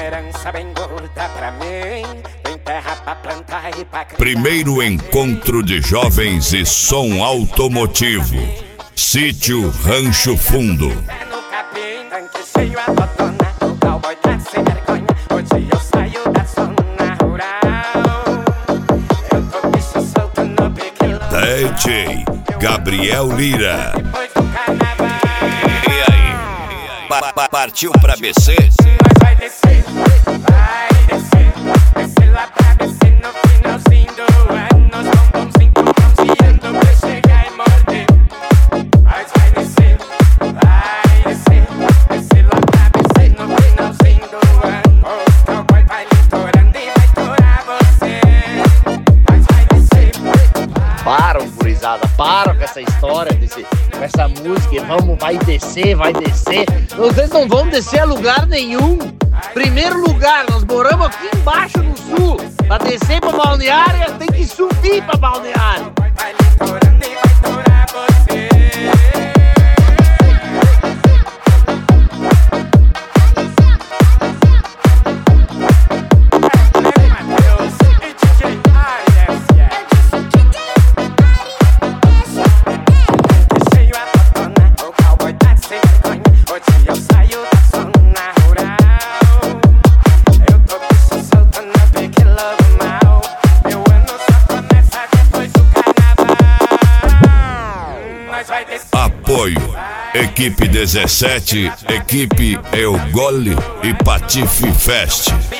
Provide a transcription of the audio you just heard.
herança bem gorda pra mim. Tem terra pra plantar e pra criar. Primeiro encontro de jovens e som automotivo. Sítio Rancho Fundo. É no capim, tanque cheio a totona. O cowboy tá sem vergonha. Hoje eu saio da zona rural. Eu tô bicho solto no pique louco. DJ Gabriel Lira. Depois do carnaval. E aí? Partiu pra BC? Nós vai descer, descer lá pra BC no finalzinho do ano. Os bombonzinhos tão bronzeando pra chegar e morder. Nós vai descer, descer lá pra BC no finalzinho do ano. Os cowboy vai litorando e vai torar você. Nós vai descer. Param, gurizada, param com essa história, com essa música. Vamos, vai descer, vai descer. Vocês não vão descer a lugar nenhum. Primeiro lugar, nós moramos aqui embaixo no sul. Pra descer pra Balneária, tem que subir pra Balneária. Vai litorando e vai torar você. Mateus e DJ ASS. Cheio a totona, o cowboy tá sem vergonha. Hoje eu saio da zona rural. Eu tô bicho solto no pique lobo mal. Meu ano só começa depois do carnaval. Nós vai descer. Apoio. Equipe 17, Equipe El Gole e Patife Fest.